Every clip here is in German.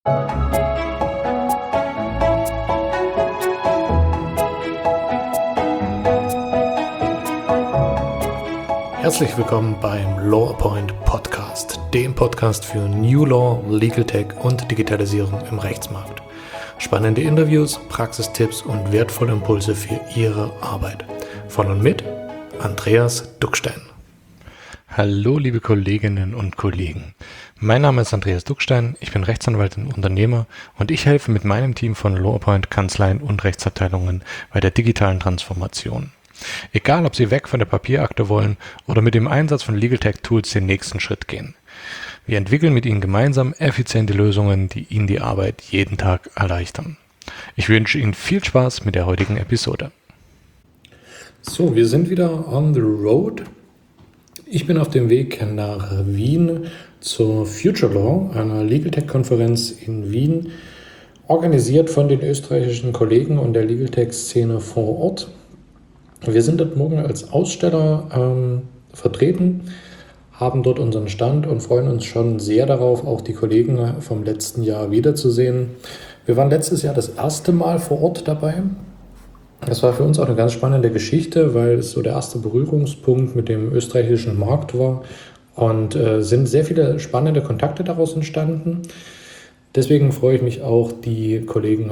Herzlich willkommen beim LawPoint Podcast, dem Podcast für New Law, Legal Tech und Digitalisierung im Rechtsmarkt. Spannende Interviews, Praxistipps und wertvolle Impulse für Ihre Arbeit. Von und mit Andreas Duckstein. Hallo liebe Kolleginnen und Kollegen. Mein Name ist Andreas Duckstein, ich bin Rechtsanwalt und Unternehmer und ich helfe mit meinem Team von LawPoint Kanzleien und Rechtsabteilungen bei der digitalen Transformation. Egal, ob Sie weg von der Papierakte wollen oder mit dem Einsatz von Legal Tech Tools den nächsten Schritt gehen. Wir entwickeln mit Ihnen gemeinsam effiziente Lösungen, die Ihnen die Arbeit jeden Tag erleichtern. Ich wünsche Ihnen viel Spaß mit der heutigen Episode. So, wir sind wieder on the road. Ich bin auf dem Weg nach Wien zur Future Law, einer Legal Tech Konferenz in Wien, organisiert von den österreichischen Kollegen und der Legal Tech Szene vor Ort. Wir sind dort morgen als Aussteller vertreten, haben dort unseren Stand und freuen uns schon sehr darauf, auch die Kollegen vom letzten Jahr wiederzusehen. Wir waren letztes Jahr das erste Mal vor Ort dabei. Das war für uns auch eine ganz spannende Geschichte, weil es so der erste Berührungspunkt mit dem österreichischen Markt war und sind sehr viele spannende Kontakte daraus entstanden. Deswegen freue ich mich auch, die Kollegen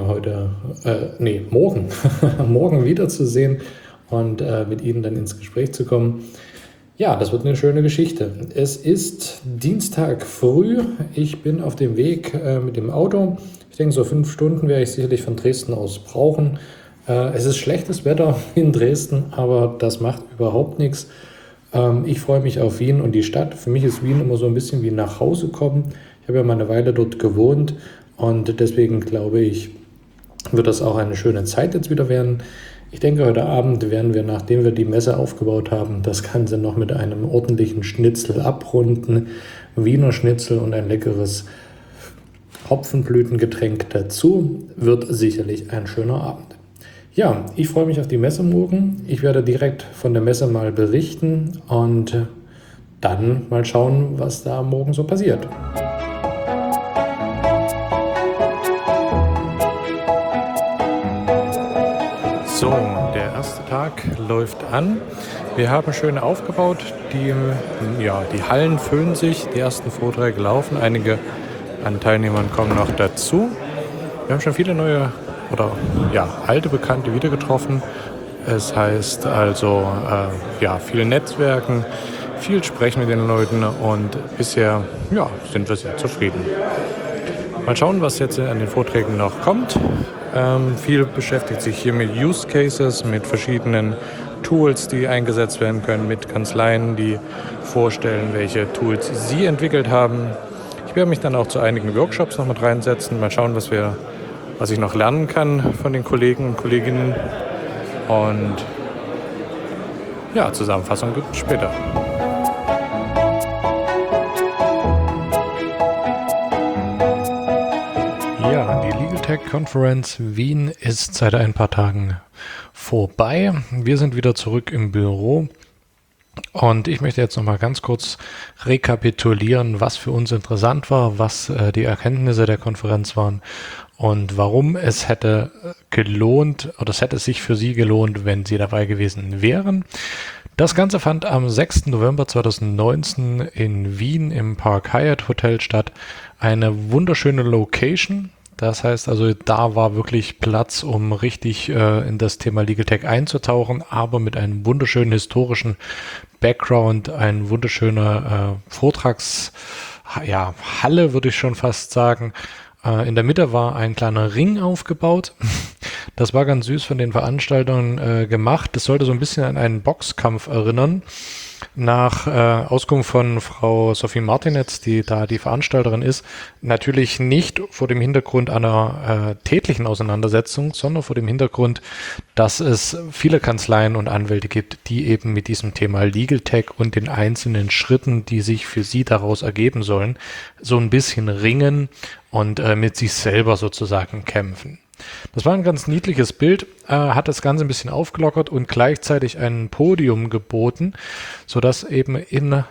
morgen wiederzusehen und mit Ihnen dann ins Gespräch zu kommen. Ja, das wird eine schöne Geschichte. Es ist Dienstag früh. Ich bin auf dem Weg mit dem Auto. Ich denke, so 5 Stunden werde ich sicherlich von Dresden aus brauchen. Es ist schlechtes Wetter in Dresden, aber das macht überhaupt nichts. Ich freue mich auf Wien und die Stadt. Für mich ist Wien immer so ein bisschen wie nach Hause kommen. Ich habe ja mal eine Weile dort gewohnt und deswegen glaube ich, wird das auch eine schöne Zeit jetzt wieder werden. Ich denke, heute Abend werden wir, nachdem wir die Messe aufgebaut haben, das Ganze noch mit einem ordentlichen Schnitzel abrunden. Wiener Schnitzel und ein leckeres Hopfenblütengetränk dazu. Wird sicherlich ein schöner Abend. Ja, ich freue mich auf die Messe morgen. Ich werde direkt von der Messe mal berichten und dann mal schauen, was da morgen so passiert. So, der erste Tag läuft an. Wir haben schön aufgebaut. Die Hallen füllen sich. Die ersten Vorträge laufen. Einige an Teilnehmern kommen noch dazu. Wir haben schon viele neue oder alte Bekannte wieder getroffen. Es heißt also viel Netzwerken, viel sprechen mit den Leuten und bisher sind wir sehr zufrieden. Mal schauen, was jetzt an den Vorträgen noch kommt. Viel beschäftigt sich hier mit Use Cases, mit verschiedenen Tools, die eingesetzt werden können, mit Kanzleien, die vorstellen, welche Tools sie entwickelt haben. Ich werde mich dann auch zu einigen Workshops noch mit reinsetzen. Mal schauen, was ich noch lernen kann von den Kollegen und Kolleginnen. Und Zusammenfassung gibt es später. Ja, die Legal Tech Conference Wien ist seit ein paar Tagen vorbei. Wir sind wieder zurück im Büro. Und ich möchte jetzt nochmal ganz kurz rekapitulieren, was für uns interessant war, was die Erkenntnisse der Konferenz waren und warum es hätte sich für Sie gelohnt, wenn Sie dabei gewesen wären. Das Ganze fand am 6. November 2019 in Wien im Park Hyatt Hotel statt. Eine wunderschöne Location. Das heißt also, da war wirklich Platz, um richtig in das Thema Legal Tech einzutauchen, aber mit einem wunderschönen historischen Background, ein wunderschöner Halle, würde ich schon fast sagen. In der Mitte war ein kleiner Ring aufgebaut. Das war ganz süß von den Veranstaltern gemacht. Das sollte so ein bisschen an einen Boxkampf erinnern. Nach Auskunft von Frau Sophie Martinetz, die da die Veranstalterin ist, natürlich nicht vor dem Hintergrund einer tätlichen Auseinandersetzung, sondern vor dem Hintergrund, dass es viele Kanzleien und Anwälte gibt, die eben mit diesem Thema Legal Tech und den einzelnen Schritten, die sich für sie daraus ergeben sollen, so ein bisschen ringen und mit sich selber sozusagen kämpfen. Das war ein ganz niedliches Bild, hat das Ganze ein bisschen aufgelockert und gleichzeitig ein Podium geboten, sodass eben in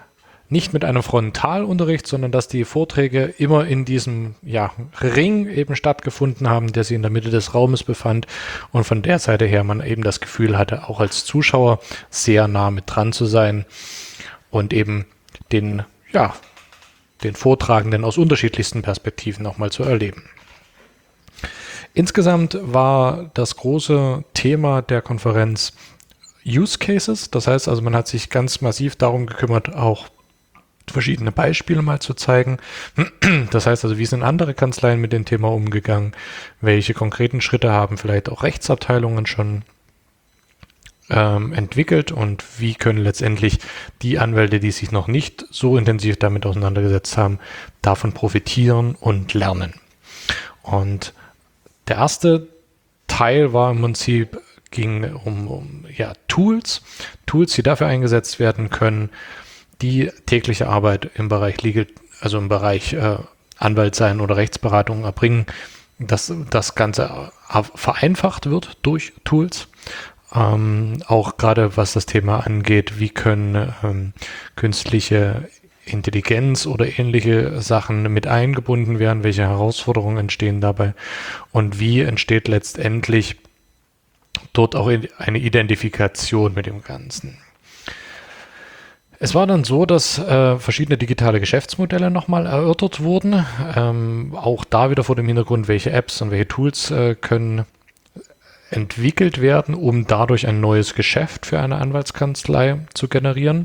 nicht mit einem Frontalunterricht, sondern dass die Vorträge immer in diesem Ring eben stattgefunden haben, der sich in der Mitte des Raumes befand und von der Seite her man eben das Gefühl hatte, auch als Zuschauer sehr nah mit dran zu sein und eben den Vortragenden aus unterschiedlichsten Perspektiven nochmal zu erleben. Insgesamt war das große Thema der Konferenz Use Cases. Das heißt also, man hat sich ganz massiv darum gekümmert, auch verschiedene Beispiele mal zu zeigen. Das heißt also, wie sind andere Kanzleien mit dem Thema umgegangen? Welche konkreten Schritte haben vielleicht auch Rechtsabteilungen schon entwickelt und wie können letztendlich die Anwälte, die sich noch nicht so intensiv damit auseinandergesetzt haben, davon profitieren und lernen. Und der erste Teil war im Prinzip, ging um Tools, die dafür eingesetzt werden können, die tägliche Arbeit im Bereich Legal, also im Bereich Anwalt sein oder Rechtsberatung erbringen, dass das Ganze vereinfacht wird durch Tools. Auch gerade was das Thema angeht, wie können künstliche Intelligenz oder ähnliche Sachen mit eingebunden werden, welche Herausforderungen entstehen dabei und wie entsteht letztendlich dort auch eine Identifikation mit dem Ganzen. Es war dann so, dass verschiedene digitale Geschäftsmodelle nochmal erörtert wurden. Auch da wieder vor dem Hintergrund, welche Apps und welche Tools können entwickelt werden, um dadurch ein neues Geschäft für eine Anwaltskanzlei zu generieren.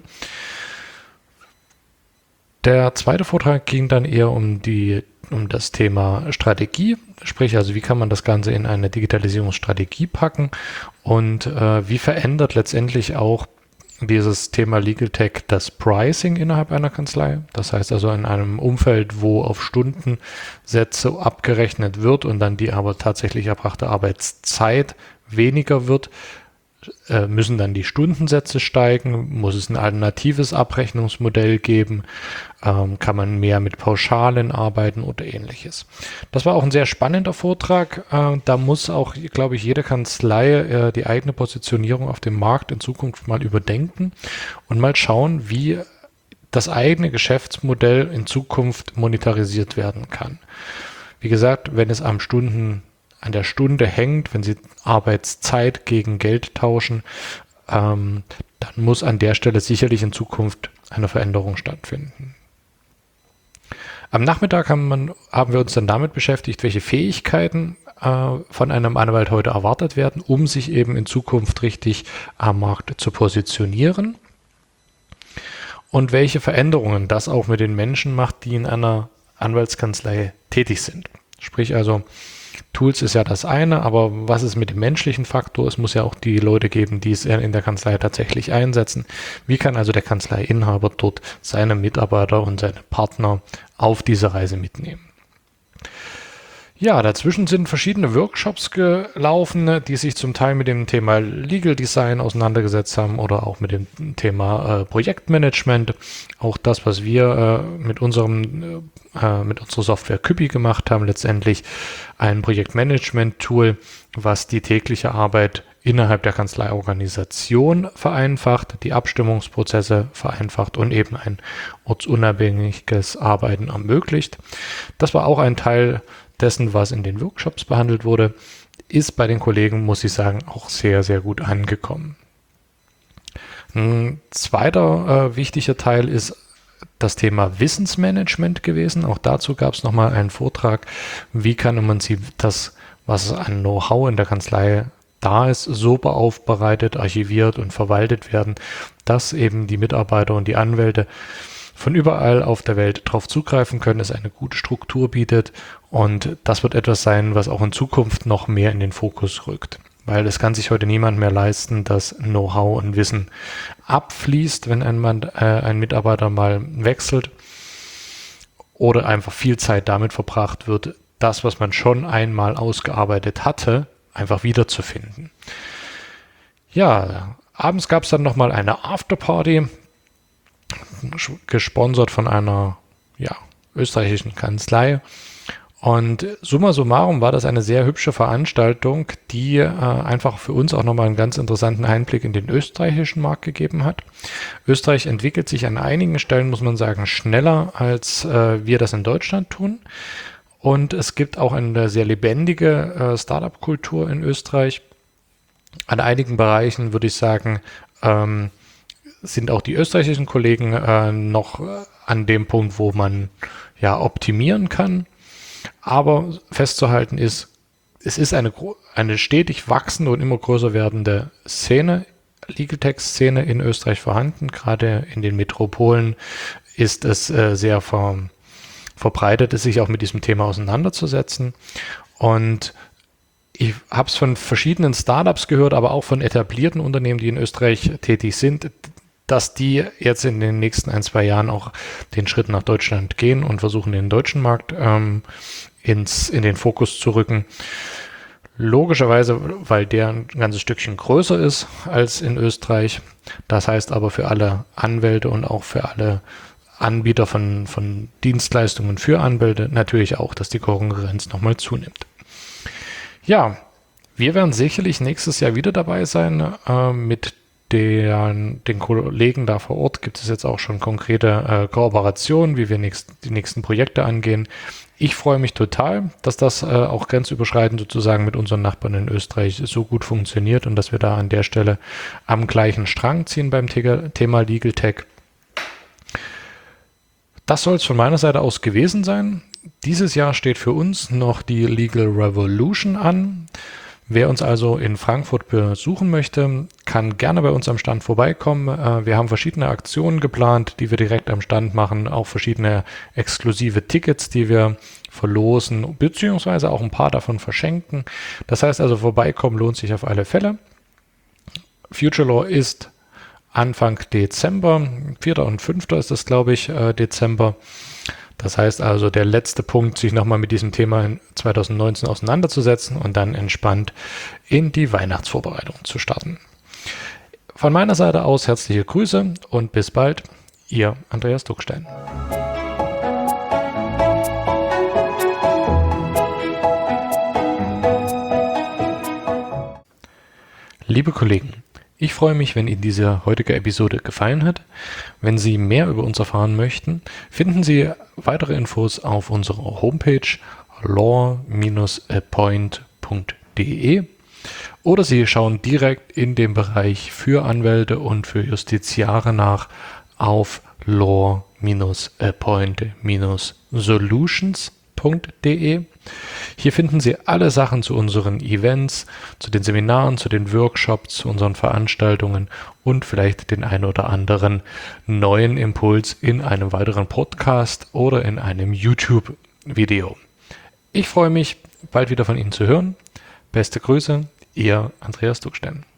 Der zweite Vortrag ging dann eher um das Thema Strategie, sprich also wie kann man das Ganze in eine Digitalisierungsstrategie packen und wie verändert letztendlich auch dieses Thema Legal Tech das Pricing innerhalb einer Kanzlei. Das heißt also in einem Umfeld, wo auf Stundensätze abgerechnet wird und dann die aber tatsächlich erbrachte Arbeitszeit weniger wird, müssen dann die Stundensätze steigen? Muss es ein alternatives Abrechnungsmodell geben? Kann man mehr mit Pauschalen arbeiten oder ähnliches? Das war auch ein sehr spannender Vortrag. Da muss auch, glaube ich, jede Kanzlei die eigene Positionierung auf dem Markt in Zukunft mal überdenken und mal schauen, wie das eigene Geschäftsmodell in Zukunft monetarisiert werden kann. Wie gesagt, wenn es an der Stunde hängt, wenn Sie Arbeitszeit gegen Geld tauschen, dann muss an der Stelle sicherlich in Zukunft eine Veränderung stattfinden. Am Nachmittag haben wir uns dann damit beschäftigt, welche Fähigkeiten von einem Anwalt heute erwartet werden, um sich eben in Zukunft richtig am Markt zu positionieren und welche Veränderungen das auch mit den Menschen macht, die in einer Anwaltskanzlei tätig sind. Sprich also, Tools ist ja das eine, aber was ist mit dem menschlichen Faktor? Es muss ja auch die Leute geben, die es in der Kanzlei tatsächlich einsetzen. Wie kann also der Kanzleiinhaber dort seine Mitarbeiter und seine Partner auf diese Reise mitnehmen? Ja, dazwischen sind verschiedene Workshops gelaufen, die sich zum Teil mit dem Thema Legal Design auseinandergesetzt haben oder auch mit dem Thema Projektmanagement. Auch das, was wir mit unserer Software Küppi gemacht haben, letztendlich ein Projektmanagement-Tool, was die tägliche Arbeit innerhalb der Kanzleiorganisation vereinfacht, die Abstimmungsprozesse vereinfacht und eben ein ortsunabhängiges Arbeiten ermöglicht. Das war auch ein Teil dessen, was in den Workshops behandelt wurde, ist bei den Kollegen, muss ich sagen, auch sehr, sehr gut angekommen. Ein zweiter wichtiger Teil ist das Thema Wissensmanagement gewesen. Auch dazu gab es nochmal einen Vortrag, wie kann man das, was an Know-how in der Kanzlei da ist, so aufbereitet, archiviert und verwaltet werden, dass eben die Mitarbeiter und die Anwälte von überall auf der Welt drauf zugreifen können, es eine gute Struktur bietet und das wird etwas sein, was auch in Zukunft noch mehr in den Fokus rückt. Weil es kann sich heute niemand mehr leisten, dass Know-how und Wissen abfließt, wenn ein Mitarbeiter mal wechselt oder einfach viel Zeit damit verbracht wird, das, was man schon einmal ausgearbeitet hatte, einfach wiederzufinden. Ja, abends gab es dann nochmal eine Afterparty, gesponsert von einer österreichischen Kanzlei Und summa summarum war das eine sehr hübsche Veranstaltung, die einfach für uns auch nochmal einen ganz interessanten Einblick in den österreichischen Markt gegeben hat. Österreich entwickelt sich an einigen Stellen, muss man sagen, schneller, als wir das in Deutschland tun. Und es gibt auch eine sehr lebendige Startup-Kultur in Österreich. An einigen Bereichen würde ich sagen, sind auch die österreichischen Kollegen noch an dem Punkt, wo man ja optimieren kann. Aber festzuhalten ist, es ist eine stetig wachsende und immer größer werdende Szene, Legal Tech-Szene in Österreich vorhanden. Gerade in den Metropolen ist es sehr verbreitet, sich auch mit diesem Thema auseinanderzusetzen. Und ich habe es von verschiedenen Startups gehört, aber auch von etablierten Unternehmen, die in Österreich tätig sind, dass die jetzt in den nächsten 1-2 Jahren auch den Schritt nach Deutschland gehen und versuchen, den deutschen Markt in den Fokus zu rücken. Logischerweise, weil der ein ganzes Stückchen größer ist als in Österreich. Das heißt aber für alle Anwälte und auch für alle Anbieter von Dienstleistungen für Anwälte natürlich auch, dass die Konkurrenz nochmal zunimmt. Ja, wir werden sicherlich nächstes Jahr wieder dabei sein. Mit den Kollegen da vor Ort gibt es jetzt auch schon konkrete Kooperationen, wie wir die nächsten Projekte angehen. Ich freue mich total, dass das auch grenzüberschreitend sozusagen mit unseren Nachbarn in Österreich so gut funktioniert und dass wir da an der Stelle am gleichen Strang ziehen beim Thema Legal Tech. Das soll es von meiner Seite aus gewesen sein. Dieses Jahr steht für uns noch die Legal Revolution an. Wer uns also in Frankfurt besuchen möchte, kann gerne bei uns am Stand vorbeikommen. Wir haben verschiedene Aktionen geplant, die wir direkt am Stand machen, auch verschiedene exklusive Tickets, die wir verlosen, beziehungsweise auch ein paar davon verschenken. Das heißt also, vorbeikommen lohnt sich auf alle Fälle. Future Law ist Anfang Dezember, 4. und 5. ist das, glaube ich, Dezember. Das heißt also, der letzte Punkt, sich nochmal mit diesem Thema in 2019 auseinanderzusetzen und dann entspannt in die Weihnachtsvorbereitung zu starten. Von meiner Seite aus herzliche Grüße und bis bald, Ihr Andreas Duckstein. Liebe Kollegen, ich freue mich, wenn Ihnen diese heutige Episode gefallen hat. Wenn Sie mehr über uns erfahren möchten, finden Sie weitere Infos auf unserer Homepage law-appoint.de oder Sie schauen direkt in dem Bereich für Anwälte und für Justiziare nach auf law-appoint-solutions.de. Hier finden Sie alle Sachen zu unseren Events, zu den Seminaren, zu den Workshops, zu unseren Veranstaltungen und vielleicht den ein oder anderen neuen Impuls in einem weiteren Podcast oder in einem YouTube-Video. Ich freue mich, bald wieder von Ihnen zu hören. Beste Grüße, Ihr Andreas Duckstein.